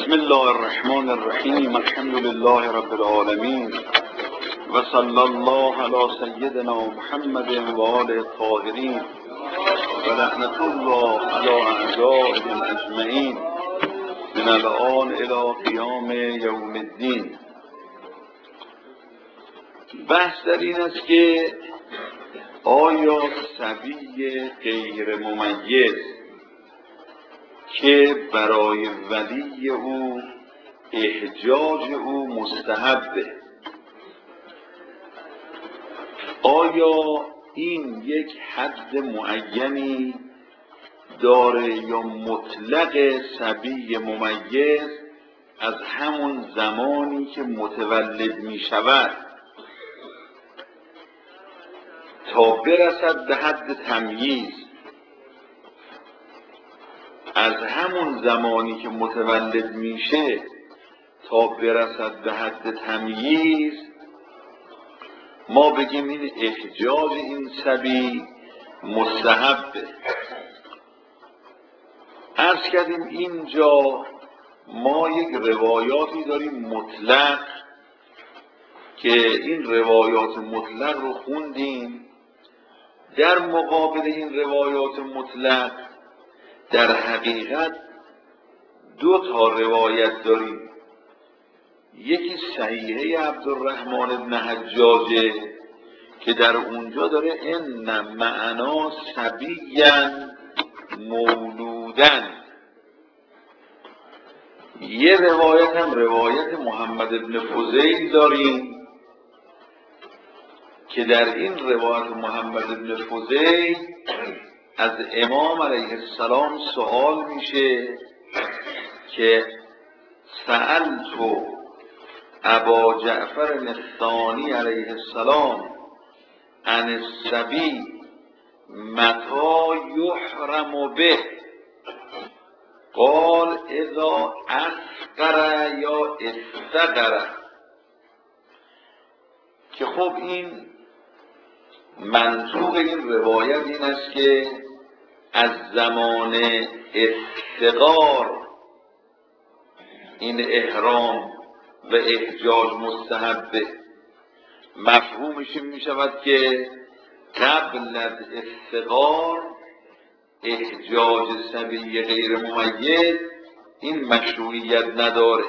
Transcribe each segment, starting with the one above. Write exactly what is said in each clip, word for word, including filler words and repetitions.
بسم الله الرحمن الرحیم. الحمد لله رب العالمین و صلی الله علی سیدنا محمد و آله الطاهرین و لعنت الله علی اعدائهم اجمعین من الآن الی قیام یوم الدین. بحث در این است که آیا صبی غیر ممیز که برای ولی او احجاج او مستحبه، آیا این یک حد معینی داره یا مطلق صبی ممیز از همون زمانی که متولد می شود تا برسد به حد تمییز، از همون زمانی که متولد میشه تا برسد به حد تمییز ما بگیم این احجاج این صبی مستحبه؟ عرض کردیم اینجا ما یک روایاتی داریم مطلق که این روایات مطلق رو خوندیم. در مقابل این روایات مطلق در حقیقت دو تا روایت داریم. یکی صحیحه عبدالرحمن بن حجاجه که در اونجا داره ان معنا صبیا مولودن. یه روایت هم روایت محمد بن فضیل داریم که در این روایت محمد بن فضیل از امام علیه السلام سوال میشه که سألت ابا جعفر الثانی علیه السلام عن الصبی متی یحرم به، قال اذا اصغر یا استغر. که خب این منطوق این روایت این است که از زمان استقار این احرام و احجاج مستحبه. مفهومش این می شود که قبل از استقار احجاج صبی غیر ممیز این مشروعیت نداره.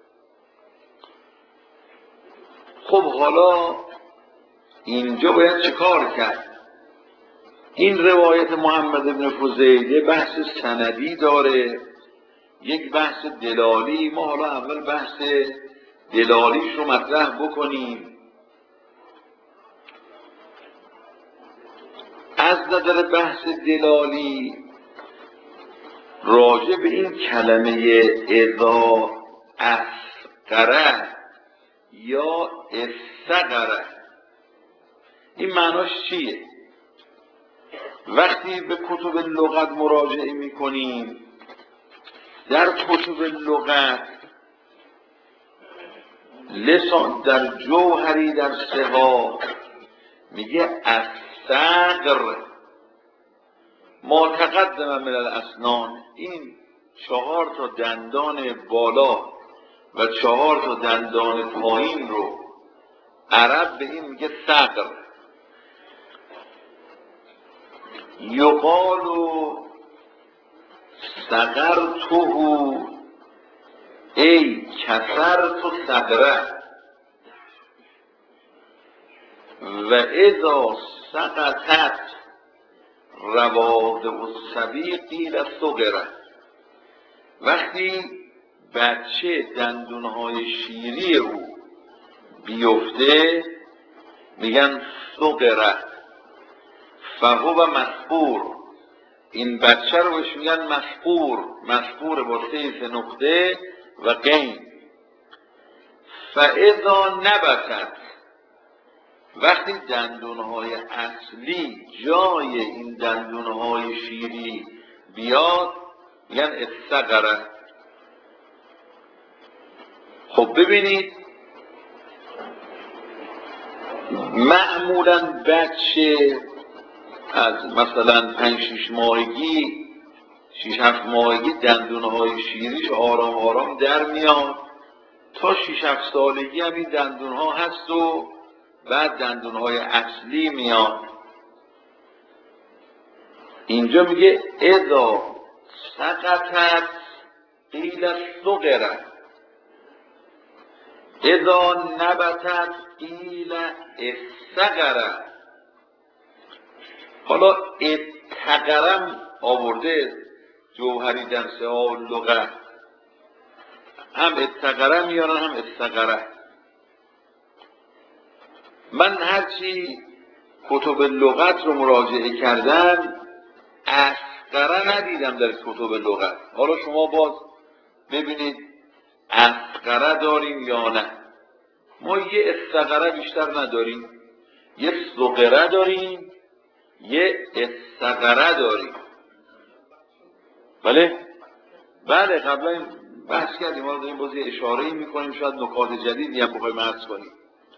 خب حالا اینجا باید چه کار کرد؟ این روایت محمد بن فضیل یه بحث سندی داره، یک بحث دلالی. ما حالا اول بحث دلالیش رو مطرح بکنیم. از نظر بحث دلالی راجع به این کلمه اذا اصغر یا استغر این معناش چیه؟ وقتی به کتب لغت مراجعه میکنیم در کتب لغت لسان در جوهری در سها میگه الصغر ما تقدم من الاسنان، این چهار تا دندان بالا و چهار تا دندان پایین رو عرب به این میگه صغر. یقال صغرته ای کسرت صغره و اذا سقطت روابط الصبی قیل صغره. وقتی بچه دندونهای شیری او بیفته میگن صغره فهو مسعور. این بچه رو بهش میگن مسعور، مسعور با سه نقطه و قین. فاذا نبتت وقتی دندونهای اصلی جای این دندونهای شیری بیاد میگن استغره. خب ببینید معمولا بچه از مثلا پنج شش ماهگی شیش هفت ماهگی دندونهای شیریش آرام آرام در میاد، تا شیش هفت سالگی هم این دندونها هست و بعد دندونهای اصلی میاد. اینجا میگه اذا سقطت قیل صغرت، اذا نبتت قیل استقرت. حالا اتقرم آورده جوهری در سه لغت، هم اتقره میارن هم استقره. من هرچی کتب لغت رو مراجعه کردم اسقره ندیدم در کتب لغت. حالا شما باز ببینید اسقره داریم یا نه. ما یه استقره بیشتر نداریم، یه صغره داریم، یه استقره داریم. بله بله قبلا این بحث کردیم، ما داریم باز یه اشاره‌ای میکنیم، شاید نکات جدیدی هم بخوایم عرض کنیم.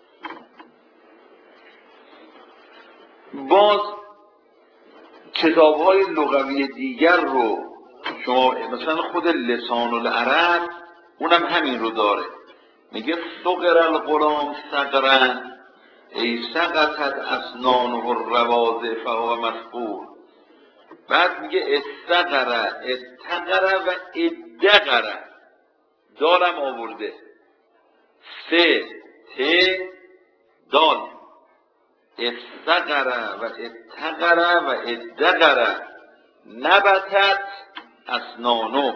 باز کتاب‌های لغوی دیگر رو شما مثلا خود لسان العرب اونم همین رو داره، میگه صغر الغلام صغرا ای سقطت اسنانه الروازه فهو مفقود. بعد میگه استقره استقره و ادقره، دالم آورده سه ت دال، استقره و اتقره و ادقره نبتت اسنانو،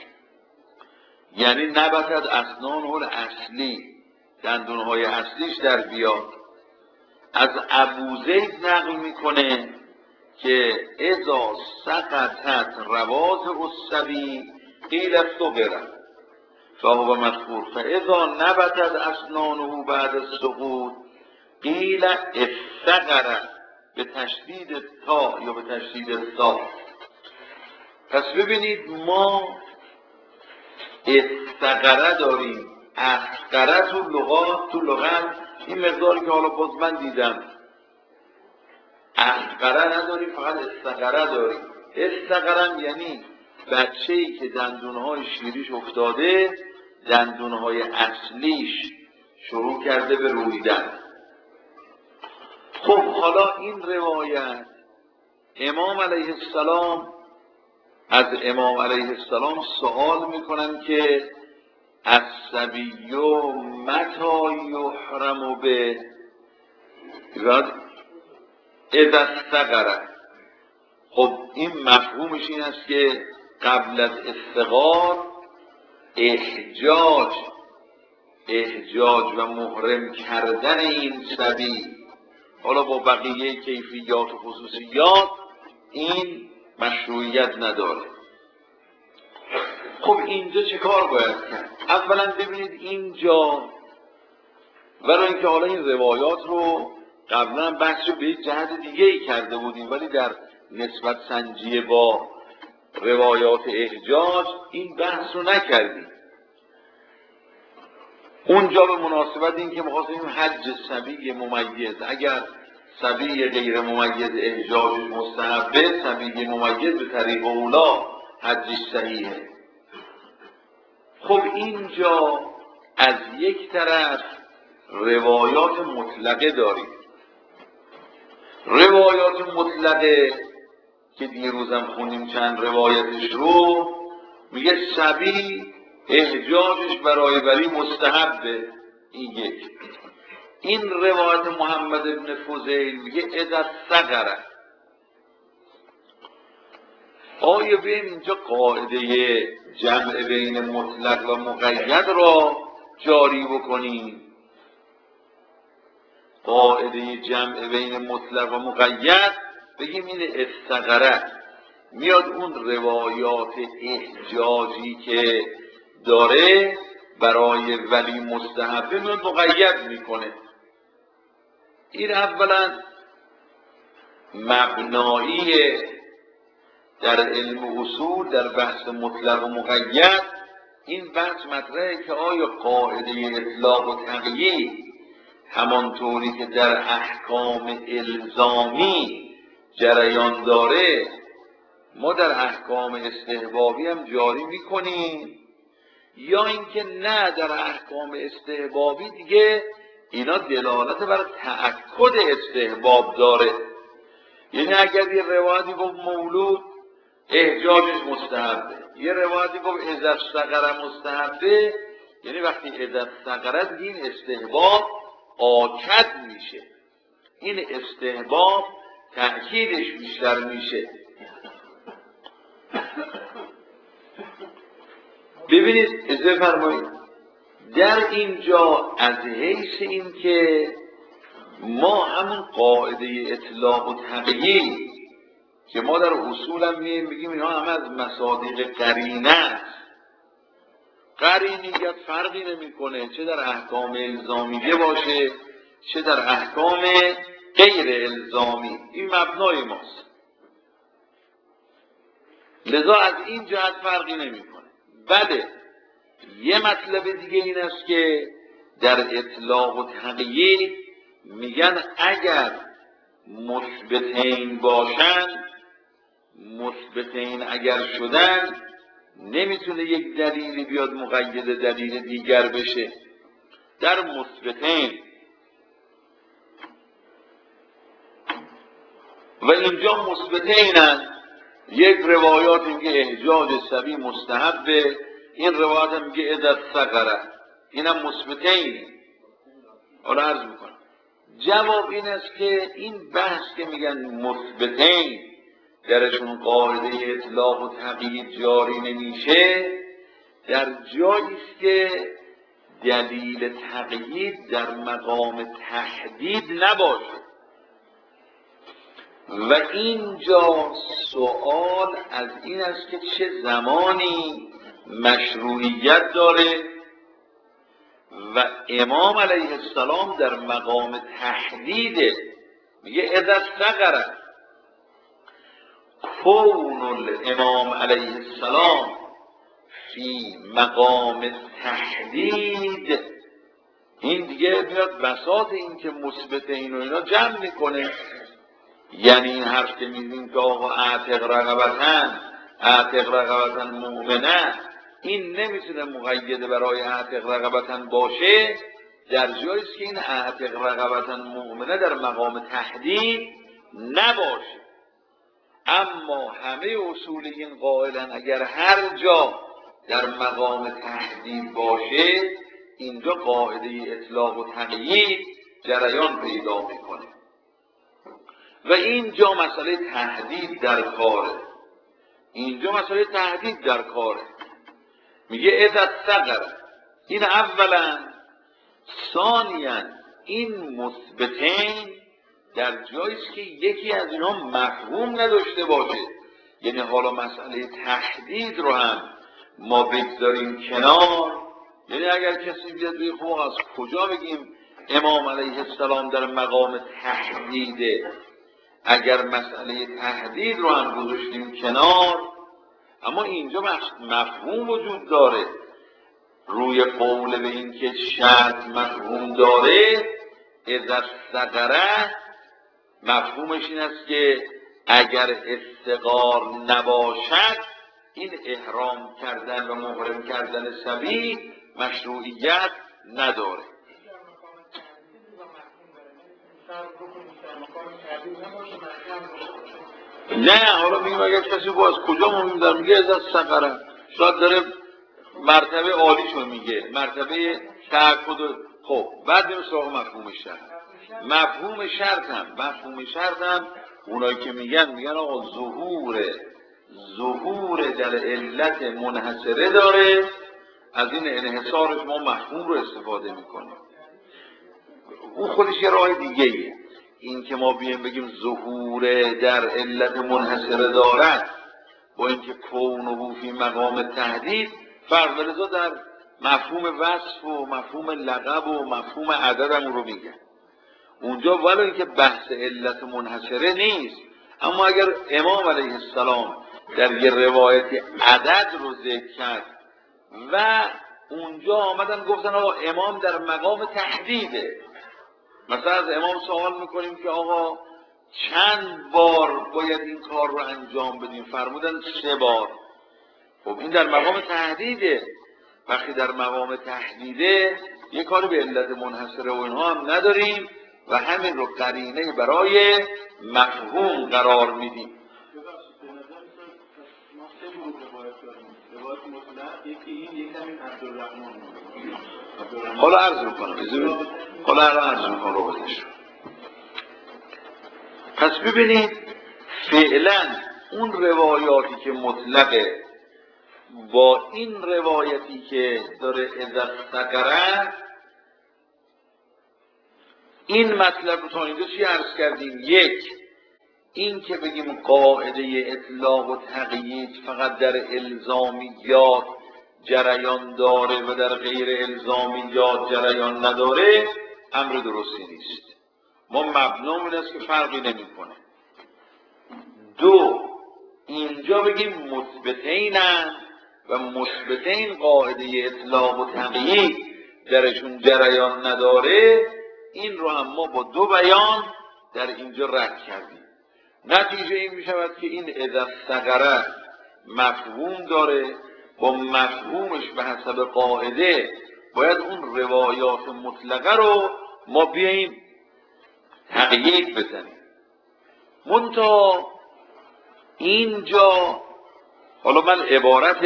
یعنی نبتت اسنانو الاصلی، دندونهای اصلیش در بیاد. از ابوزید نقل میکنه که اذا سقطت رواز الصبی قیل صغرت فهو مذکور فاذا نبتت اسنانه بعد السقوط قیل استقرت به تشدید تا یا به تشدید تا. پس ببینید ما استقره داریم، اسقره تو لغات تو لغت این مقداری که حالا باز من دیدم، اسقره نداریم، فقط استقره داریم. استقرم یعنی بچه‌ای که دندونهای شیریش افتاده، دندونهای اصلیش شروع کرده به رویدن. خب حالا این روایت امام علیه السلام از امام علیه السلام سوال میکنن که الصبی متی یحرم به اذا استقره. خب این مفهومش این است که قبل از استقار احجاج احجاج و محرم کردن این صبی، حالا با بقیه کیفیات و خصوصیات، این مشروعیت نداره. خب اینجا چه کار باید کرد؟ اولا ببینید اینجا، برای اینکه حالا این روایات رو قبلا بحث رو به یک جهت دیگه ای کرده بودیم، ولی در نسبت سنجی با روایات احجاج این بحث رو نکردیم. اونجا به مناسبت این که می‌خواستیم حج صبی ممیز، اگر صبی غیر ممیز احجاجش مستحبه، صبی ممیز به طریق اولا حجش صحیحه. خب اینجا از یک طرف روایات مطلقه داریم، روایات مطلقه که دیروزم خوندیم چند روایتش رو، میگه صبی احجاجش برای ولی مستحبه. این یک. این روایت محمد ابن فضیل میگه اذا صغره. آیا بیم اینجا قاعده جمع بین مطلق و مقید را جاری بکنیم؟ قاعده جمع بین مطلق و مقید بگیم این استقره، میاد اون روایات احجاجی که داره برای ولی مستحبه میاد مقید میکنه. این اولا مبنایی در علم اصول در بحث مطلق و مقید. این بحث مطرحه که آیا قاعده اطلاق و تقیید همانطوری که در احکام الزامی جریان داره ما در احکام استحبابی هم جاری میکنیم، یا اینکه نه در احکام استحبابی دیگه اینا دلالت بر تأکد استحباب داره. یعنی اگر یه روایتی گفت مولود احجاجش مستحبه، یه روایتی گفت اذا استقر مستحبه، یعنی وقتی اذا استقر این استحباب آکد میشه، این استحباب تأکیدش بیشتر میشه. ببینید اجازه فرمایید در اینجا از حیث این که ما همون قاعده اطلاق و تقیید که ما در اصول هم میگیم بگیم اینا همه از مصادیق قرینه است، قرینیت فرقی نمیکنه چه در احکام الزامیه باشه چه در احکام غیر الزامی، این مبنای ماست، لذا از این جهت فرقی نمیکنه. بله یه مطلب دیگه این است که در اطلاق و تقیید میگن اگر مثبتین باشن، مثبتین اگر شدن نمیتونه یک دلیلی بیاد مقید دلیل دیگر بشه. در مثبتین و اینجا مثبتینن، یک روایات میگه احجاج صبی مستحبه، این روایت هم میگه اذا صغره، اینم مثبتین. حالا عرض میکنم جواب این است که این بحث که میگن مثبتین درشون قاعده اطلاق و تقیید جاری نمیشه، در جایی است که دلیل تقیید در مقام تحدید نباشه. و اینجا سوال از این است که چه زمانی مشروعیت داره و امام علیه السلام در مقام تحدیده، میگه اذا صغر کون الامام علیه السلام فی مقام تحدید، این دیگه میاد بساط این که مثبت این و اینا جمع میکنه. یعنی این حرف که میزیم که آقا اعتق رقبتن اعتق رقبتن مؤمنه، این نمیتونه مقید برای اعتق رقبتن باشه در جاییست که این اعتق رقبتن مؤمنه در مقام تحدید نباشه. اما همه اصولیین قائلن اگر هر جا در مقام تحدید باشه اینجا قاعده اطلاق و تقیید جریان پیدا میکنه. و اینجا مسئله تهدید در کاره، اینجا مسئله تهدید در کاره. میگه اذا صغر، این اولا. ثانیا این مثبتین در جاییست که یکی از اینا مفهوم نداشته باشه، یعنی حالا مسئله تهدید رو هم ما بگذاریم کنار. یعنی اگر کسی بیاد بگه خب از کجا بگیم امام علیه السلام در مقام تهدیده، اگر مسئله تهدید رو هم گذاشتیم کنار، اما اینجا مفهوم وجود داره. روی قول به این که شرط مفهوم داره، اذا صغره مفهومش این است که اگر استقار نباشد این احرام کردن و محرم کردن صبی مشروعیت نداره. نه حالا میگم اگر کسی با از کجا مهم داره میگه از صغره، شاید داره مرتبه عالیشو میگه، مرتبه تأکد. خب بعد میریم سراغ مفهوم شرط. مفهوم شرط هم مفهوم شرط هم اونایی که میگن میگن آقا ظهور ظهور در علت منحصره داره، از این انحصارش ما مفهوم رو استفاده میکنیم. اون خودش یه راه دیگه ایه. این که ما بیایم بگیم ظهور در علت منحصره دارد با اینکه کونه فی مقام تهدید فرق ولذا در مفهوم وصف و مفهوم لقب و مفهوم عدد هم رو میگن اونجا، ولی اینکه بحث علت منحصره نیست. اما اگر امام علیه السلام در یه روایت عدد رو ذکر کرد و اونجا آمدن گفتن آقا امام در مقام تحدیده، مثلا از امام سوال میکنیم که آقا چند بار باید این کار رو انجام بدیم؟ فرمودن سه بار. خب این در مقام تهدیده. وقتی در مقام تهدیده یه کاری به علت منحصره و اینها هم نداریم و همین رو قرینه برای مفهوم قرار میدیم. حالا عرض میکنم حالا عرض میکنم رو بدش. پس ببینید فعلا اون روایاتی که مطلقه با این روایتی که داره اذا استقره، این مطلب رو تا اینجا چی عرض کردیم؟ یک، این که بگیم قاعده اطلاق و تقیید فقط در الزامیات جریان داره و در غیر الزامیات جریان نداره، امر درستی نیست. ما مبنامون است که فرقی نمیکنه. دو، اینجا بگیم مثبتینن و مثبتین قاعده اطلاق و تقیید درشون جریان نداره، این رو هم ما با دو بیان در اینجا رد کردیم. نتیجه این می شود که این اذا استقره مفهوم داره، با مفهومش به حسب قاعده باید اون روایات مطلقه رو ما بیاییم تقیید بزنیم. منتها اینجا حالا من عبارت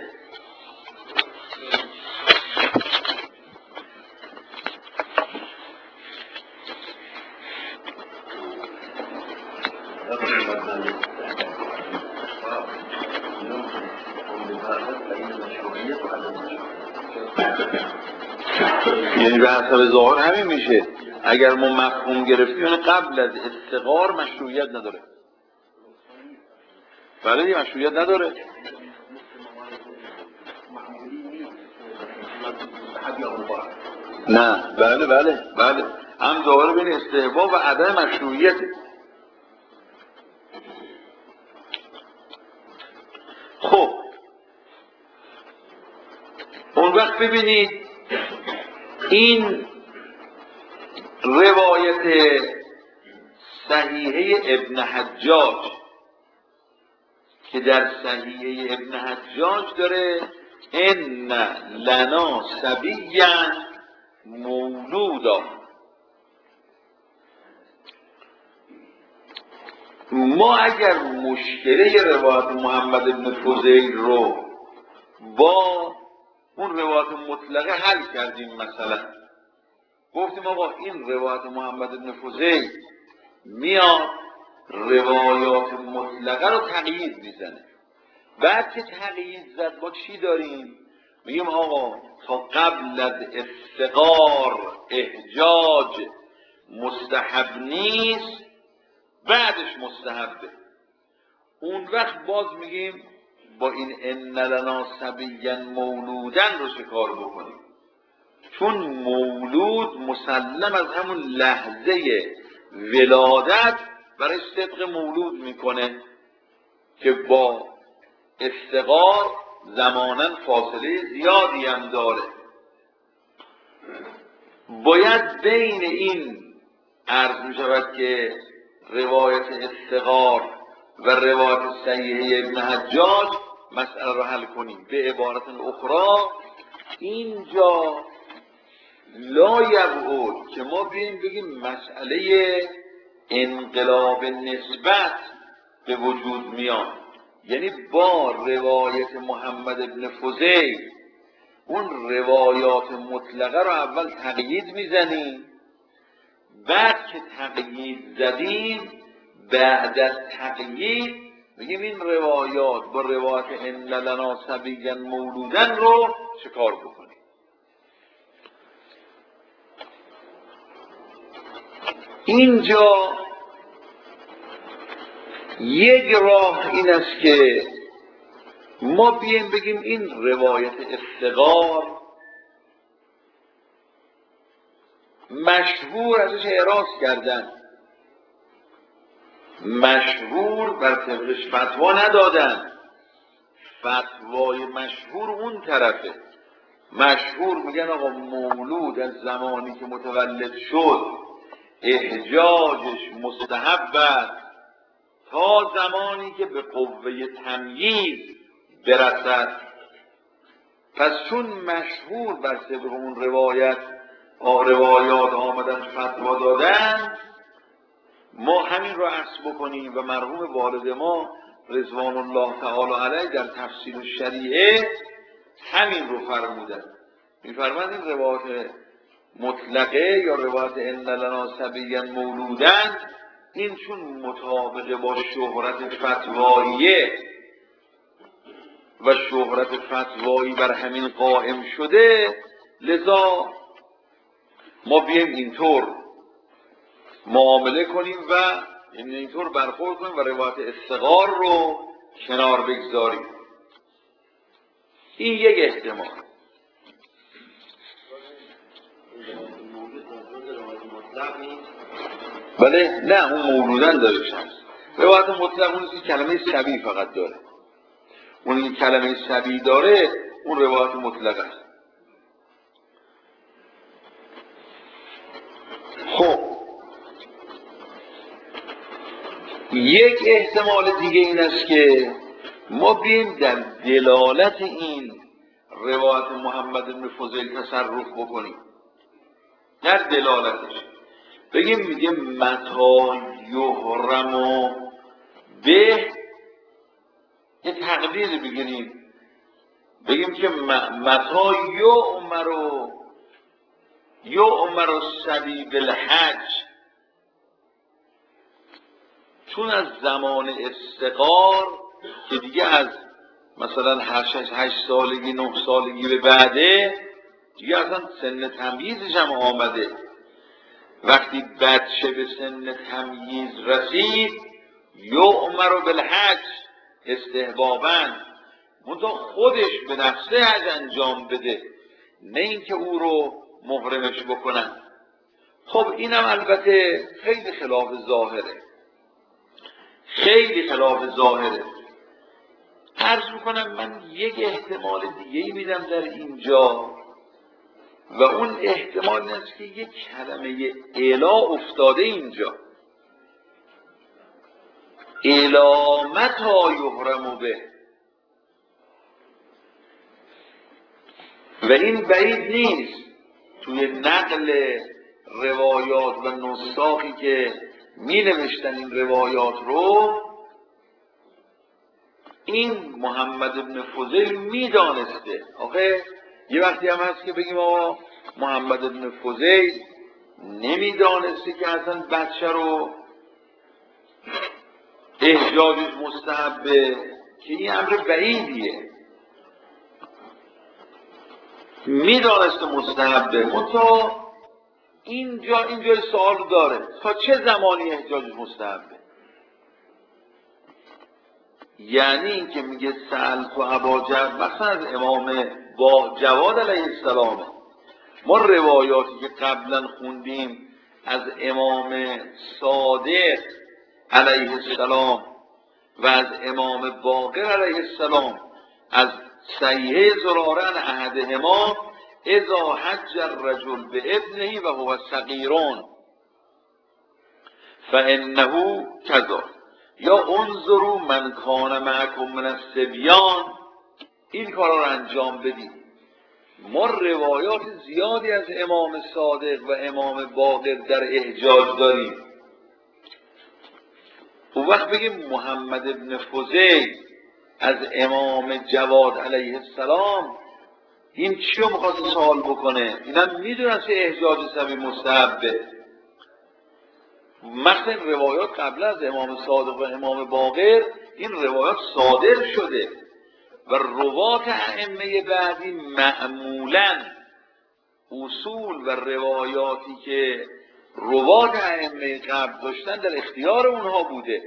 یعنی به حسب ظاهر همین میشه. اگر ما مفهوم گرفتیم یعنی قبل از استقرار مشروعیت نداره. بله مشروعیت نداره. نه بله بله بله هم ظاهر بین استحباب و عدم مشروعیت. خب اون وقت ببینید این روایت صحیحه ابن حجاج که در صحیحه ابن حجاج داره ان لنا صبیا مولودا، ما اگر مشکله روایت محمد بن فضیل رو با اون روایت مطلقه حل کردیم، مثلا گفتیم آقا این روایت محمد بن فضیل میاد روایات مطلقه رو تقیید میزنه. بعد که تقیید زد با چی داریم؟ میگیم آقا تا قبل از استقار احجاج مستحب نیست، بعدش مستحبه. اون وقت باز میگیم با این ان لنا صبیا مولودن رو شکار بکنیم، چون مولود مسلم از همون لحظه ولادت برای صدق مولود میکنه که با استقار زمانا فاصله زیادی هم داره. باید بین این عرض می شود که روایت استقار و روایت صحیحه ابن حجاج مسئله رو حل کنیم. به عبارت اخرى اینجا لا یبعد که ما بیم بگیم مسئله انقلاب نسبت به وجود میاد، یعنی با روایت محمد ابن فضیل اون روایات مطلقه رو اول تقیید میزنیم، بعد که تقیید زدیم بعد از تقیید میگیم این روایات با روایت ان لنا صبیا مولودن رو شکار بکنیم. اینجا یک راه این است که ما بیایم بگیم این روایت استقار مشهور ازش اعراض کردن، مشهور بر طبقش فتوا ندادن، فتوای مشهور اون طرفه. مشهور میگن آقا مولود از زمانی که متولد شد احجاجش مستحب است تا زمانی که به قوه تمییز برسد. پس چون مشهور بر طبق اون روایت روایات آمدن فتوا دادن، ما همین رو عکس بکنیم و مرحوم والد ما رضوان الله تعالی علیه در تفسیر الشریعه همین رو فرمودن. می‌فرمایند این روایت مطلقه یا روایت ان لنا صبیا مولودن، این چون مطابق با شهرت فتواییه و شهرت فتوایی بر همین قائم شده، لذا ما بیایم اینطور معامله کنیم و اینطور برخورد کنیم و روایت استقار رو کنار بگذاریم. این یک احتمال. بله نه، اون مولودن دارش هست. روایت مطلق اون که کلمه سبی فقط داره، اون این کلمه سبی داره، اون روایت مطلق است. خب یک احتمال دیگه این است که ما بیم در دلالت این روایت محمد بن فضیل تصرف بکنیم، در دلالتش بگیم میگه متا یحرم به، یه تقدیر بگیریم بگیم که متا یؤمر یؤمر الصبی بالحج، چون از زمان استقار که دیگه از مثلا هشت سالگی نه سالگی به بعده دیگه اصلا سن تمییزش هم آمده، وقتی بچه به سن تمییز رسید یؤمر بالحج استحباباً، منتها خودش به نفسه حج انجام بده، نه اینکه او رو محرمش بکنن. خب اینم البته خیلی خلاف ظاهره، خیلی خلاف ظاهره. عرض میکنم من یک احتمال دیگه میدم در اینجا و اون احتمال این است که یک کلمه الا افتاده اینجا، الا متی یحرم به، و این بعید نیست توی نقل روایات و نساخی که می نوشتن این روایات رو، این محمد بن فضیل می دانسته. آخه یه وقتی هم هست که بگیم آقا محمد بن فضیل نمی دانسته که اصلا بچه رو احجاجش مستحبه، که این امر بعیدیه. می دانسته مستحبه، منتها اینجا اینجا سوال داره تا چه زمانی احجاجش مستحبه. یعنی این که میگه سألت ابا جعفر مثلا از امام با جواد علیه السلام، ما روایاتی که قبلا خوندیم از امام صادق علیه السلام و از امام باقر علیه السلام از صحیحه زراره عن احدهما اذا حج الرجل بابنه و هو صغیرون فانه کذا، یا انظروا من کان معکم من الصبیان، این کارا رو انجام بدید. ما روایات زیادی از امام صادق و امام باقر در احجاج داریم. اون وقت بگیم محمد ابن فضیل از امام جواد علیه السلام این چی رو میخواست سوال بکنه؟ اینم میدونن که احجاج صبی مستحبه. مثلا روایات قبل از امام صادق و امام باقر این روایات صادر شده و روات ائمه بعدی معمولاً اصول و روایاتی که روات ائمه قبل داشتن در اختیار اونها بوده.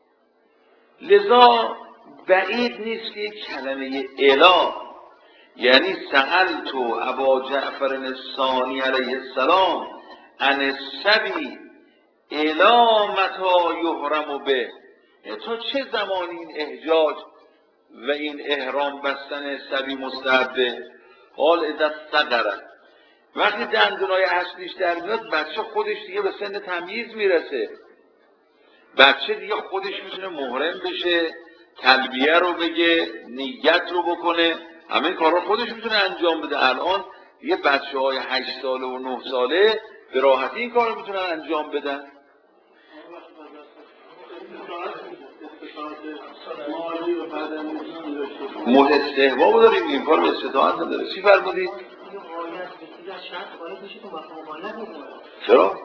لذا بعید نیست که کلمه الا، یعنی سألت ابا جعفر الثانی علیه السلام عن الصبی الا متی یحرم به، تا چه زمانی این احجاج و این احرام بستن صبی مستحبه؟ قال اذا صغر، وقتی دندونای اصلیش در میاد بچه خودش دیگه به سن تمییز میرسه، بچه دیگه خودش میتونه محرم بشه، تلبیه رو بگه، نیت رو بکنه، همه کارا خودش میتونه انجام بده. الان یه بچه های هشت ساله و نه ساله به راحتی این کار رو میتونن انجام بدن. مورد استحباب داریم، این کار به استطاعت نداره. چی فرمودید؟ چرا؟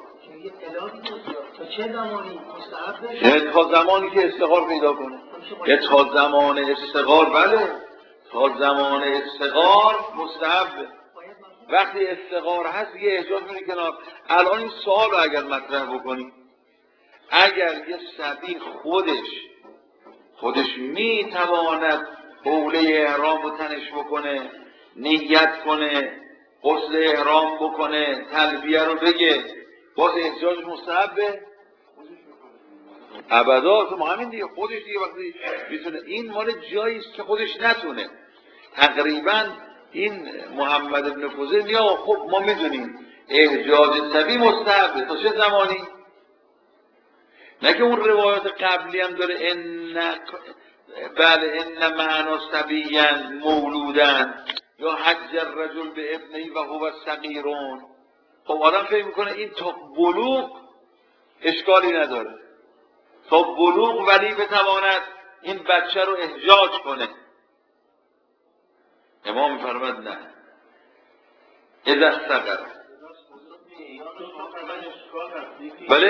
یعنی تا زمانی که استقرار پیدا کنه، یه تا زمان استقرار، بله تا زمان استقرار مستحبه. وقتی استقرار هست یه احجاج میره کنار. الان این سوال رو اگر مطرح بکنی، اگر یه صبی خودش خودش میتواند حوله احرام رو تنش بکنه، نیت کنه، غسل احرام بکنه، تلبیه رو بگه، باز احجاج مستحبه؟ ابدا. تو ما همین دیگه خودش دیگه وقتی میتونه، این مال جایی است که خودش نتونه. تقریبا این محمد ابن فضیل میگه خب ما میدونیم احجاج صبی مستحبه تا چه زمانی؟ نه که اون روایات قبلی هم داره ان بله ان معنا صبیًا مولودن یا حج الرجل به ابنه و هو صغیرون. خب آدم فکر میکنه این تا بلوغ اشکالی نداره، تا بلوغ ولی بتواند این بچه رو احجاج کنه. امام میفرماد نه، اذا صغر. بله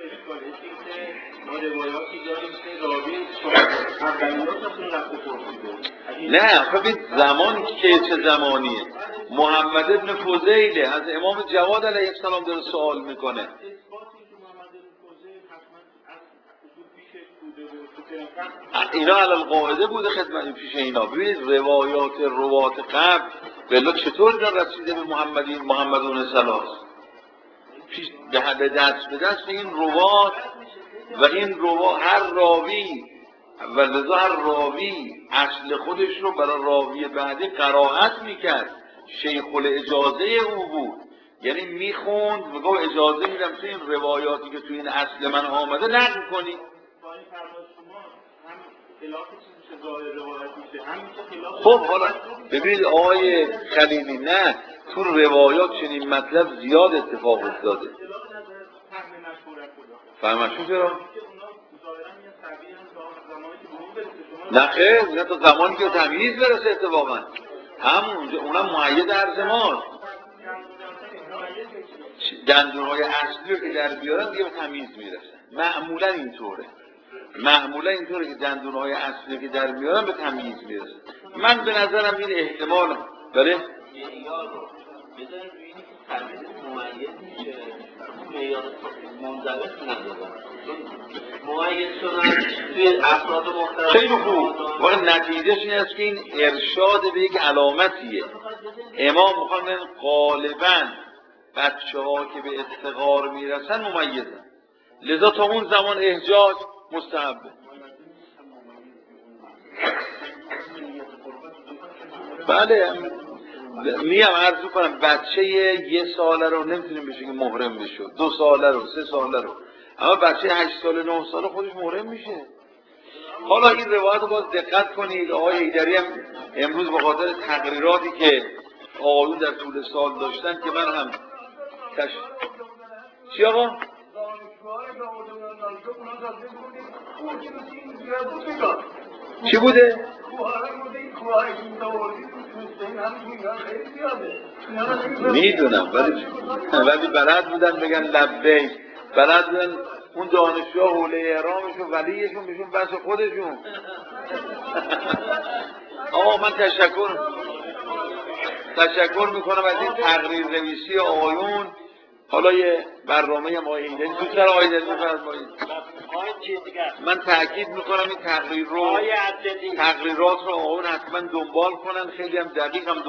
نه خب این زمان که چه زمانیه؟ محمد ابن فضیله از امام جواد علیه السلام داره سوال میکنه. اینا علل قاعده بوده خدمت پیش اینا. ببینید روایات روات قبل بلا چطور اینا رسیده به محمدی محمدون سلاس پیش به دست به دست این روات و این روا هر راوی و لذا هر راوی اصل خودش رو برای راوی بعدی قرائت میکرد، شیخ الاجازه او بود، یعنی میخوند میگو اجازه میدم تو این روایاتی که تو این اصل من آمده نقل کنی. خب حالا ببینید آقای خلیلی، نه تو روایات چنین مطلب زیاد اتفاق افتاده. فهمشون چرا؟ نه خیر، نه تا زمانی که تمییز برسه اتفاقا همونجا اونم معید عرض ماست. دندونهای اصلی رو که در بیارن دیگه به تمییز میرسن. معمولا اینطوره، معمولا اینطوره که دندونهای اصلی که در میارن به تمییز میرسن. من به نظرم این احتمال بله خیلی خوب. وقت نتیجهش این است که این ارشاد به یک علامتیه. امام میخوان بگن غالبا بچه ها که به استقرار میرسن ممیزن، لذا تا اون زمان احجاج مستحبه. بله میم عرض کنم بچه یه ساله رو نمیتونیم بشه که محرم بشه، دو ساله رو، سه ساله رو، اما بچه هشت ساله نه ساله خودش محرم میشه. حالا این روایت رو باز دقت کنید. آقای حیدری هم امروز به خاطر تقریراتی که آقایون در طول سال داشتن که من هم تش... چی آقا؟ چی بوده؟ میدونم ولی ولی بلد بودن بگن لبیک، بلد بودن اون دانشجوها حوله احرامشون ولیشون بهشون بس خودشون. آقا من تشکر تشکر میکنم از این تقریر نویسی آقایون. حالا یه برنامه ما ایده دوستر آقای دل بفرمایید. من تأکید میکنم این تقریر رو تقریرات رو آقایون حتما دنبال کنن، خیلی هم دقیق هم